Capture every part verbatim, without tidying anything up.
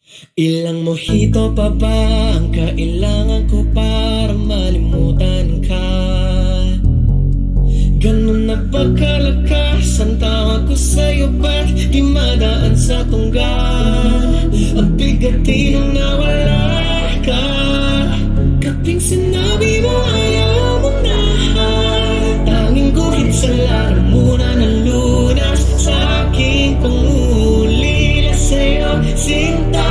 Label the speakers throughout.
Speaker 1: Ilang mojito pa ba ang kailangan ko para malimutan ka? Ganun na ba kalakas ang tawag ko sa'yo? Ba't di madaan sa tungga? Ang bigat din nung nawala ka. Kaping sinabi mo ayaw mo na, tanging guhit sa laro muna ng lunas sa aking pangulila sa'yo, sinta.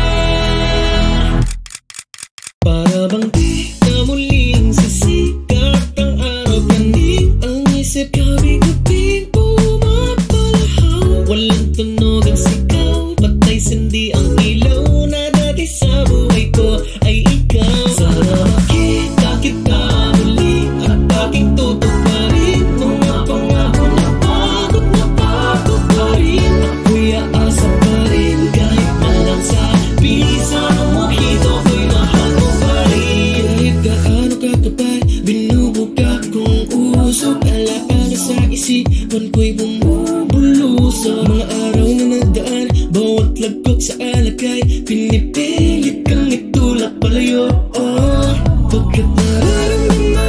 Speaker 1: Para bang di na muling sisikat ang araw, kanig ang isip, gabi-gabing pumapalahaw. Walang tunog ang sigaw, patay sindi ang ilaw na dati sa buhay ko ay ikaw. Sana makita kita muli at aking tutuparin mga pangako na pagod na pagod pa rin. Ako'y aasa pa rin kahit man lang sa bisa ng mojito ko'y mahal mo pa rin. Kahit gaano kakapal, binubugak kong usok, alaala sa isipan ko'y bumubulusok. Mga araw na nagdaan, bawat lagkok sa alagay, pinipilit kang itulak palayo. Oh, pagkat nararamdaman